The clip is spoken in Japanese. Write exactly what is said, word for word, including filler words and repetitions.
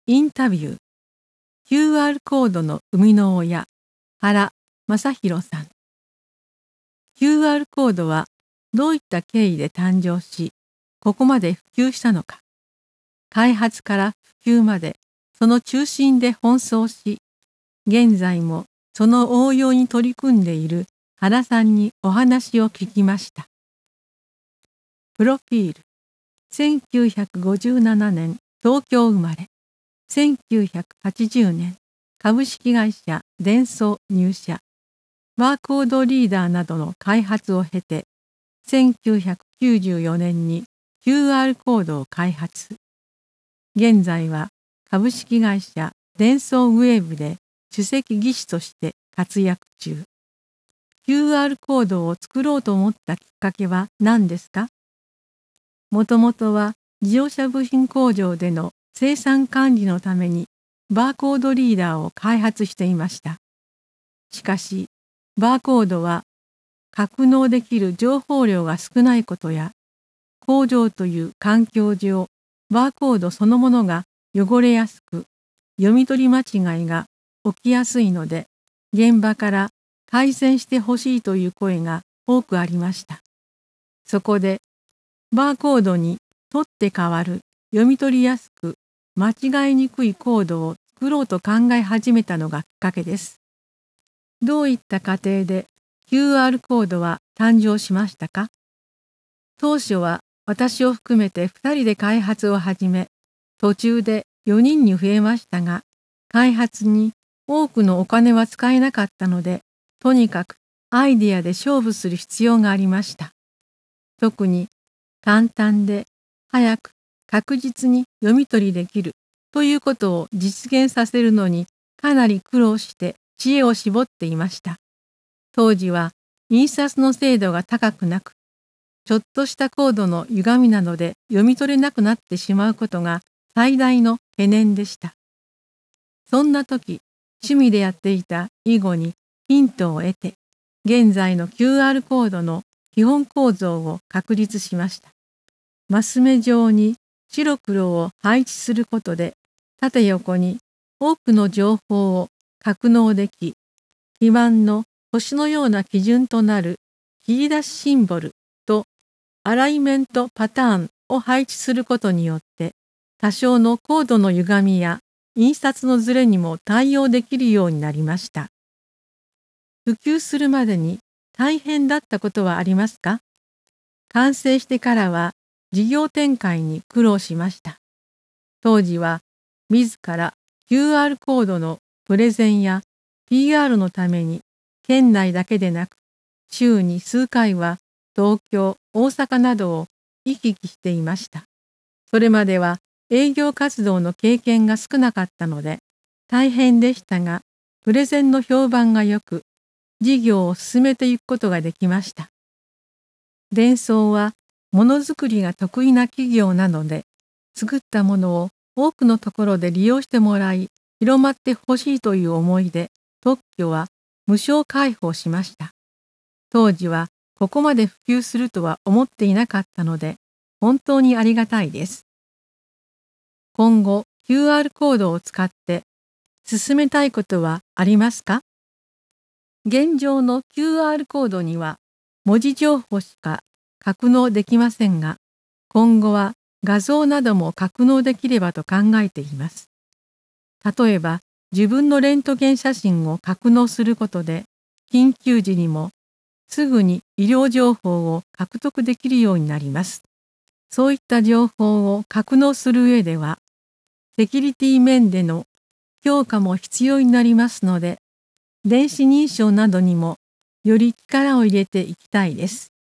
インタビュー キューアール コードの生みの親原正宏さん。 キューアール コードはどういった経緯で誕生し、ここまで普及したのか。開発から普及までその中心で奔走し、現在もその応用に取り組んでいる原さんにお話を聞きました。プロフィール。せんきゅうひゃくごじゅうななねん東京生まれ。せんきゅうひゃくはちじゅうねん株式会社デンソー入社。バーコードリーダーなどの開発を経て、せんきゅうひゃくきゅうじゅうよねんに キューアール コードを開発。現在は株式会社デンソーウェーブで首席技師として活躍中。キューアール コードを作ろうと思ったきっかけは何ですか？もともとは自動車部品工場での生産管理のためにバーコードリーダーを開発していました。しかし、バーコードは格納できる情報量が少ないことや、工場という環境上、バーコードそのものが汚れやすく、読み取り間違いが起きやすいので、現場から改善してほしいという声が多くありました。そこで、バーコードに取って代わる読み取りやすく間違いにくいコードを作ろうと考え始めたのがきっかけです。どういった過程で キューアール コードは誕生しましたか？当初は私を含めてふたりで開発を始め、途中でよにんに増えましたが、開発に多くのお金は使えなかったので、とにかくアイデアで勝負する必要がありました。特に簡単で早く確実に読み取りできるということを実現させるのにかなり苦労して知恵を絞っていました。当時は印刷の精度が高くなく、ちょっとしたコードの歪みなどで読み取れなくなってしまうことが最大の懸念でした。そんな時、趣味でやっていた囲碁にヒントを得て、現在の キューアール コードの基本構造を確立しました。マス目状に白黒を配置することで、縦横に多くの情報を格納でき、基板の星のような基準となる切り出しシンボルとアライメントパターンを配置することによって、多少のコードの歪みや印刷のズレにも対応できるようになりました。普及するまでに大変だったことはありますか？完成してからは事業展開に苦労しました。当時は自ら キューアール コードのプレゼンや ピーアール のために県内だけでなく週に数回は東京、大阪などを行き来していました。それまでは営業活動の経験が少なかったので大変でしたが、プレゼンの評判が良く、事業を進めていくことができました。デンソーはものづくりが得意な企業なので、作ったものを多くのところで利用してもらい、広まってほしいという思いで、特許は無償開放しました。当時はここまで普及するとは思っていなかったので、本当にありがたいです。今後 キューアール コードを使って進めたいことはありますか？現状の キューアール コードには文字情報しか格納できませんが、今後は画像なども格納できればと考えています。例えば、自分のレントゲン写真を格納することで、緊急時にもすぐに医療情報を獲得できるようになります。そういった情報を格納する上では、セキュリティ面での強化も必要になりますので、電子認証などにもより力を入れていきたいです。